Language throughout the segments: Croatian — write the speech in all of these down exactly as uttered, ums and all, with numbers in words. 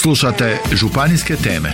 Slušate županijske teme.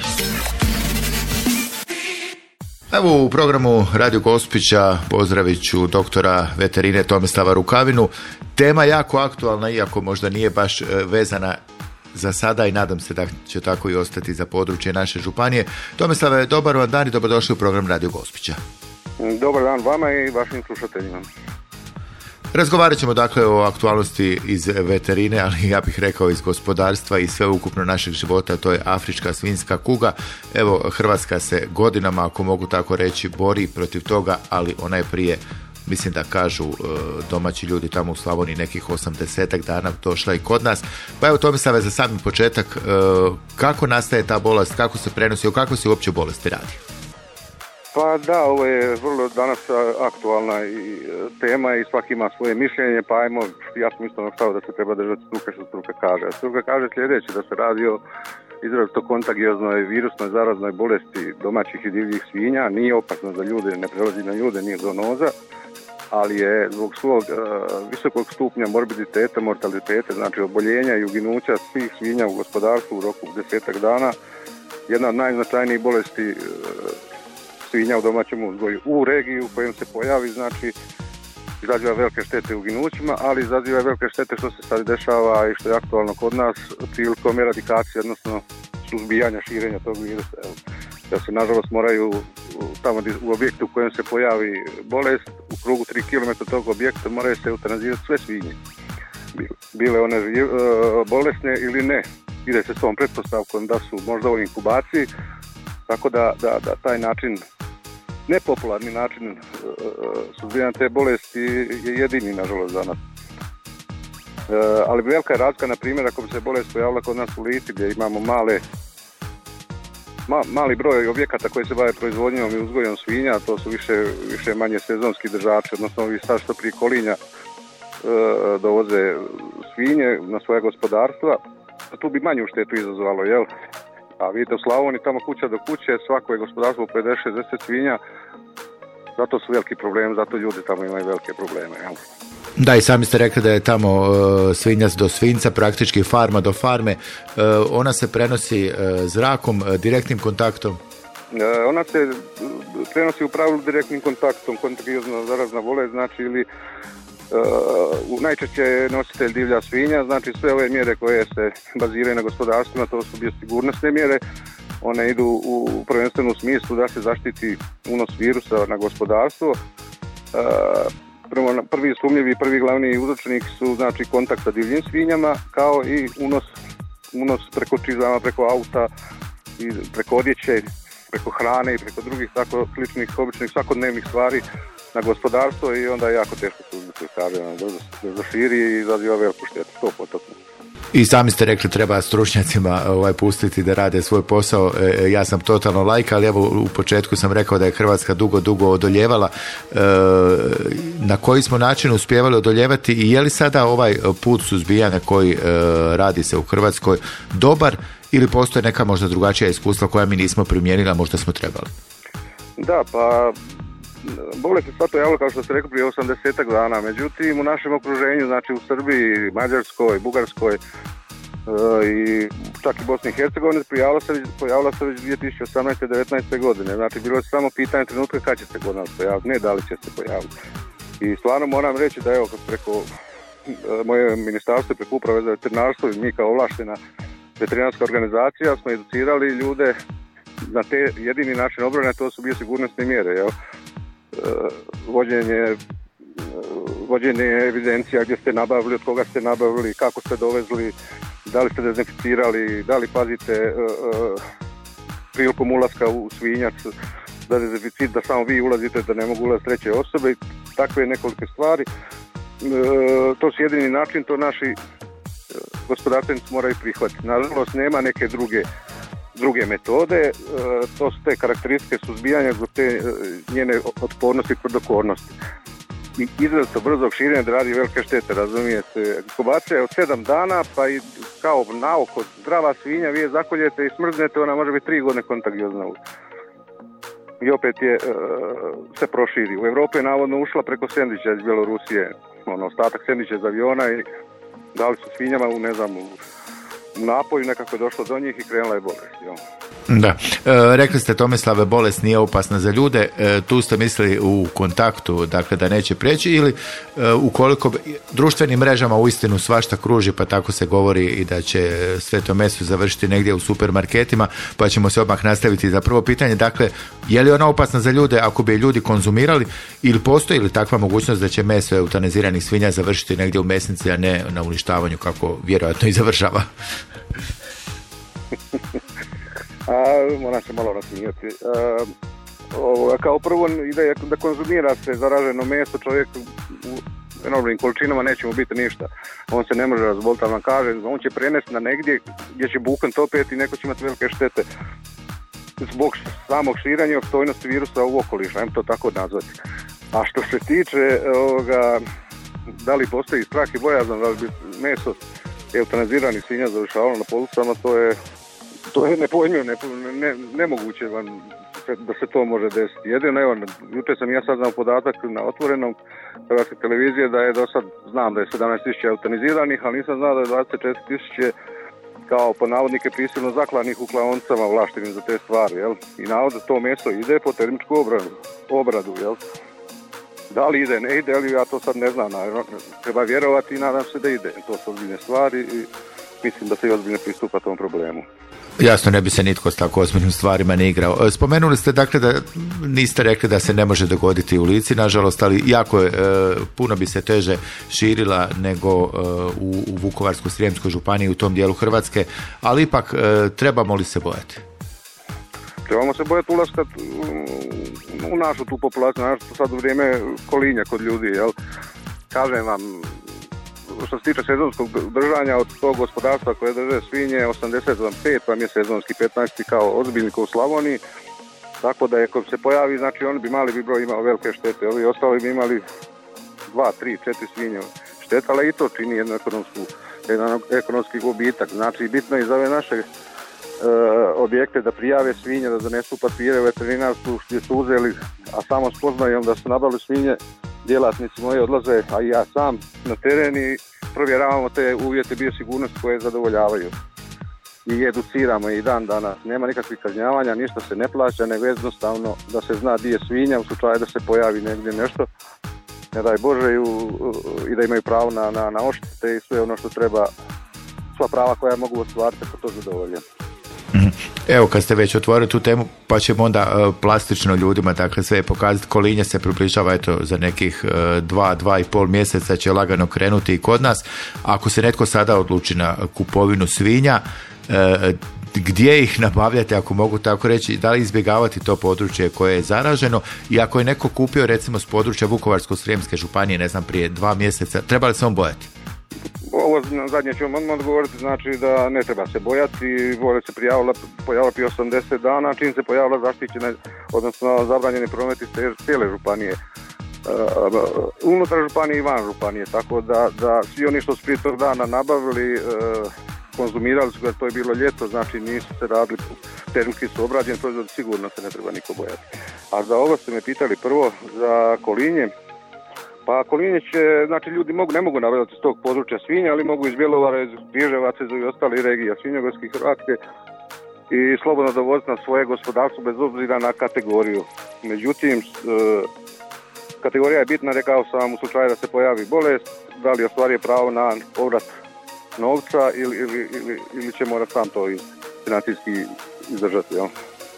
Evo u programu Radio Gospića pozdravit ću doktora veterine Tomislava Rukavinu. Tema jako aktualna, iako možda nije baš vezana za sada i nadam se da će tako i ostati za područje naše županije. Tomislave, dobar vam dan i dobrodošli u program Radio Gospića. Dobar dan vama i vašim slušateljima. Razgovarat ćemo dakle o aktualnosti iz veterine, ali ja bih rekao iz gospodarstva i sveukupno našeg života, to je afrička svinjska kuga. Evo, Hrvatska se godinama, ako mogu tako reći, bori protiv toga, ali ona je prije, mislim da kažu domaći ljudi tamo u Slavoniji, nekih osamdesetak dana došla i kod nas. Pa evo, Tomislave, za sami početak, kako nastaje ta bolest, kako se prenosi, o kakvoj se uopće bolesti radi? Pa da, ovo je vrlo danas aktualna i tema i svaki ima svoje mišljenje, pa ajmo, ja sam isto stao da se treba držati struke što struka kaže. Struka kaže sljedeće, da se radi o izrazito kontagioznoj virusnoj zaraznoj bolesti domaćih i divljih svinja, nije opasna za ljude, ne prelazi na ljude, nije zoonoza, ali je zbog svog uh, visokog stupnja morbiditeta, mortaliteta, znači oboljenja i uginuća svih svinja u gospodarstvu u roku desetak dana, jedna od najznačajnijih bolesti uh, svinja u domaćem uzgoju u regiji u kojem se pojavi, znači izaziva velike štete u ginućima, ali izaziva velike štete što se sad dešava i što je aktualno kod nas prilikom eradikacije, odnosno suzbijanja širenja tog virusa. Evo, da se nažalost moraju tamo u objektu u kojem se pojavi bolest, u krugu tri kilometra tog objekta moraju se eutanazirati sve svinje. Bile one bolesne ili ne. Ide se s tom pretpostavkom da su možda u inkubaciji, tako da, da, da taj način, nepopularni način uh, suzbijanja te bolesti je jedini, nažalost, za nas. Uh, ali velika je razlika, na primjer, ako bi se bolest pojavila kod nas u Lici, gdje imamo male, ma, mali broj objekata koji se bave proizvodnjom i uzgojom svinja, to su više, više manje sezonski držači, odnosno ovi sad što prije kolinja uh, dovoze svinje na svoje gospodarstva, tu bi manju štetu izazvalo, jel? A vidite, u Slavoniji, tamo kuća do kuće, svako je gospodarstvo pedeset šezdeset svinja, zato su veliki problemi, zato ljudi tamo imaju velike probleme. Jel? Da, i sami ste rekli da je tamo uh, svinjac do svinjca, praktički farma do farme. Uh, ona se prenosi uh, zrakom, uh, direktnim kontaktom? Uh, ona se prenosi u pravilu direktnim kontaktom, kontagiozna zarazna bolest, znači ili Uh, najčešće je nositelj divlja svinja, znači sve ove mjere koje se baziraju na gospodarstvima, to su biosigurnosne mjere, one idu u prvenstvenu smislu da se zaštiti unos virusa na gospodarstvo. Uh, prvo, prvi sumnjivi i prvi glavni uzročnik su znači kontakt sa divljim svinjama, kao i unos, unos preko čizama, preko auta i preko odjeće, preko hrane i preko drugih tako sličnih običnih svakodnevnih stvari na gospodarstvo i onda je jako teško suzbiti, kažem, da zaširi i izaziva veliku štetu, sto posto. I sami ste rekli treba stručnjacima ovaj, pustiti da rade svoj posao. E, ja sam totalno lajka, ali evo u početku sam rekao da je Hrvatska dugo, dugo odoljevala. E, na koji smo način uspjevali odoljevati i je li sada ovaj put suzbijanja koji e, radi se u Hrvatskoj dobar ili postoje neka možda drugačija iskustva koja mi nismo primijenili, a možda smo trebali? Da, pa bolest je sad pojavila, kao što ste rekli, prije osamdesetak dana. Međutim, u našem okruženju, znači u Srbiji, Mađarskoj, Bugarskoj e, i čak i Bosni i Hercegovini, pojavila se, pojavila se već dvije tisuće osamnaeste devetnaeste godine. Znači, bilo je samo pitanje trenutka kad će se kod nas pojaviti, ne da li će se pojaviti. I stvarno moram reći da evo, preko e, moje ministarstvo, preko uprave za veterinarstvo i mi kao ovlaštena veterinarska organizacija smo educirali ljude na te jedini način obrane, to su biosigurnosne mjere, jel? Vođenje, vođenje evidencija gdje ste nabavili, od koga ste nabavili, kako ste dovezli, da li ste dezinficirali, da li pazite uh, prilikom ulaska u svinjac, da dezinficit, da samo vi ulazite, da ne mogu ulaziti treće osobe, takve nekolike stvari. Uh, to su jedini način, to naši uh, gospodarstvenici moraju prihvatiti. Nažalost, nema neke druge druge metode, to su te karakteristike suzbijanja zbog te njene otpornosti i tvrdokornosti. I izrazito brzog širenja da radi velike štete, razumijete. Inkubacija je od sedam dana, pa i kao naoko zdrava svinja, vi je zakoljete i smrznete, ona može biti tri godine kontagiozna. I opet je se proširi. U Europi je navodno ušla preko sendviča iz Bjelorusije, ono, ostatak sendviča iz aviona i dali su svinjama u, ne znam, u napoju nekako je došlo do njih i krenula je bolest. Jel? Da. E, rekli ste, Tomislave, bolest nije opasna za ljude. E, tu ste mislili u kontaktu, dakle da neće prijeći, ili e, ukoliko društvenim mrežama uistinu svašta kruži, pa tako se govori i da će sve to meso završiti negdje u supermarketima, pa ćemo se odmah nastaviti za prvo pitanje. Dakle, je li ona opasna za ljude ako bi je ljudi konzumirali, ili postoji li takva mogućnost da će meso eutanaziranih svinja završiti negdje u mesnici, a ne na uništavanju, kako vjerojatno i završava? A, moram se malo nasmijati. Ovo, kao prvo ide da konzumira se zaraženo meso, čovjek u enormnim količinama neće mu biti ništa. On se ne može razboliti, vam kaže, on će prenesti na negdje gdje će bukant opet i neko će imati velike štete zbog samog širenja opstojnosti virusa u okolišu, ajmo to tako nazvati. A što se tiče ovoga, da li postoji strah i bojazan, da li bi meso eutanaziranih svinja završavalo na policama, to je To je nepojmljivo, ne, ne, nemoguće vam da se to može desiti. Jedino, evo, jučer sam ja saznao podatak na Otvorenom Hrvatske televizije da je do sad, znam da je sedamnaest tisuća eutaniziranih, ali nisam znao da je dvadeset četiri tisuće kao po navodnike prisilno zaklanih u klaonicama ovlaštenim za te stvari, jel? I navodno to meso ide po termičku obradu, obradu, jel? Da li ide, ne ide, ali ja to sad ne znam, naravno, treba vjerovati i nadam se da ide. To su ozbiljne stvari i mislim da se i ozbiljno pristupa tom problemu. Jasno, ne bi se nitko s tako ozbiljnim stvarima ne igrao. Spomenuli ste, dakle, da niste rekli da se ne može dogoditi u Lici, nažalost, ali jako je, puno bi se teže širila nego u, u Vukovarsko-srijemskoj županiji, u tom dijelu Hrvatske, ali ipak trebamo li se bojati? Trebamo se bojati ulaska u našu tu populaciju, našto sad u vrijeme kolinja kod ljudi, jel? Kažem vam, što se tiče sezonskog držanja od tog gospodarstva koje drže svinje, osamdeset pet vam je sezonski, petnaest kao ozbiljnik u Slavoniji, tako da ako se pojavi, znači oni bi mali bi broj imao velike štete, ovi ostali bi imali dva, tri, četiri svinje šteta, ali i to čini jednu ekonomsku, jedan ekonomski gubitak. Znači bitno je za ove naše e, objekte da prijave svinje, da donesu papire u veterinarstvu gdje su uzeli, a samo spoznajom da su nabavili svinje, djelatnici moji odlaze, a i ja sam na teren i provjeravamo te uvjete biosigurnosti koje zadovoljavaju. I educiramo i dan danas. Nema nikakvih kažnjavanja, ništa se ne plaća, nego jednostavno da se zna di je svinja u slučaju da se pojavi negdje nešto. Ne daj Bože i, u, i da imaju pravo na, na, na odštete i sve ono što treba, sva prava koja mogu ostvariti, ako to zadovolje. Evo, kad ste već otvorili tu temu, pa ćemo onda uh, plastično ljudima, dakle, sve pokazati. Kolinje se približava, eto, za nekih uh, dva, dva i pol mjeseca će lagano krenuti i kod nas. Ako se netko sada odluči na kupovinu svinja, uh, gdje ih nabavljate, ako mogu tako reći, da li izbjegavati to područje koje je zaraženo, i ako je neko kupio, recimo, s područja Vukovarsko-srijemske županije, ne znam, prije dva mjeseca, treba li se on bojati? Ovo zadnje ću vam odmah odgovoriti, znači da ne treba se bojati, bolest se prijavila, pojavila prije osamdeset dana, čim se pojavila zaštićena, odnosno zabranjeni promet iz cijele županije, uh, unutar županije i van županije, tako da, da svi oni što su prije tog dana nabavili, uh, konzumirali su ga, to je bilo ljeto, znači nisu se radili, termski su obrađeni, to sigurno se ne treba niko bojati. A za ovo ste me pitali prvo, za kolinje. Pa kolinje će, znači ljudi mogu, ne mogu nabavljati s tog područja svinja, ali mogu iz Bjelovara, iz Križevaca i ostali regija svinjogorske Hrvatske i slobodno dovoziti na svoje gospodarstvo bez obzira na kategoriju. Međutim, e, kategorija je bitna, rekao sam, u slučaju da se pojavi bolest, da li ostvaruje pravo na povrat novca ili, ili, ili, ili će morati sam to financijski izdržati, jel?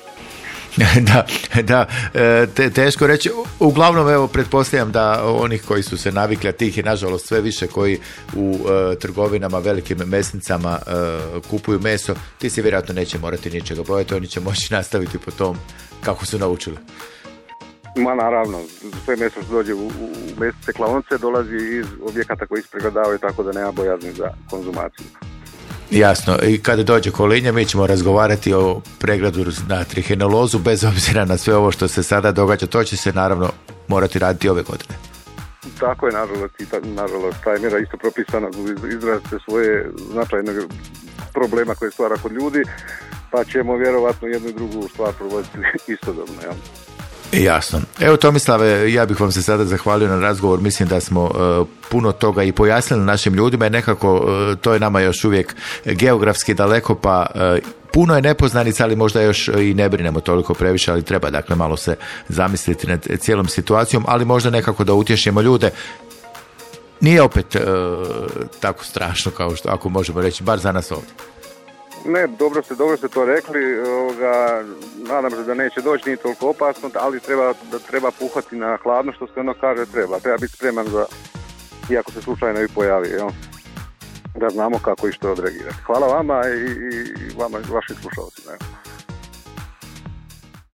Da, da, te, teško reći. Uglavnom, evo, pretpostavljam da onih koji su se navikli, a tih je nažalost sve više koji u uh, trgovinama, velikim mesnicama uh, kupuju meso, ti se vjerojatno neće morati ničega bojati, oni će moći nastaviti po tom kako su naučili. Ma naravno, sve meso što dođe u, u mesnice klaonice dolazi iz objekata koji ispregledavaju, tako da nema bojazni za konzumaciju. Jasno, i kada dođe kolinje mi ćemo razgovarati o pregledu na trihinelozu, bez obzira na sve ovo što se sada događa, to će se naravno morati raditi ove godine. Tako je, nažalost, i ta, nažalost, ta je mjera isto propisana, izrazite svoje značajne problema koje stvara kod ljudi, pa ćemo vjerovatno jednu i drugu stvar provoditi istodobno, jel? Jasno. Evo Tomislave, ja bih vam se sada zahvalio na razgovor, mislim da smo uh, puno toga i pojasnili našim ljudima i nekako uh, to je nama još uvijek geografski daleko, pa uh, puno je nepoznanica, ali možda još i ne brinemo toliko previše, ali treba dakle malo se zamisliti nad cijelom situacijom, ali možda nekako da utješimo ljude. Nije opet uh, tako strašno kao što, ako možemo reći, bar za nas ovdje. Ne, dobro ste, dobro ste to rekli, ovoga, nadam se da neće doći, nije toliko opasno, ali treba, da treba puhati na hladno, što se ono kaže, treba, treba biti spreman za, iako se slučajno i pojavi, jel? Da znamo kako i što odreagirati. Hvala vama i, i vama, vašim slušalcima.